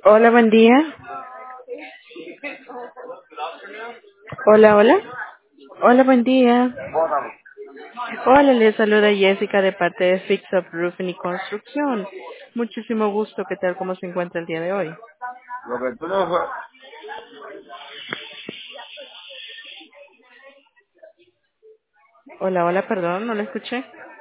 Hola, buen día. Hola, hola. Hola, buen día. Bótalo. Hola, le saluda Jessica de parte de Fix Up Roofing y Construcción. Muchísimo gusto. ¿Qué tal? ¿Cómo se encuentra el día de hoy? Lo que tú no fue... Hola, hola, perdón, no lo escuché.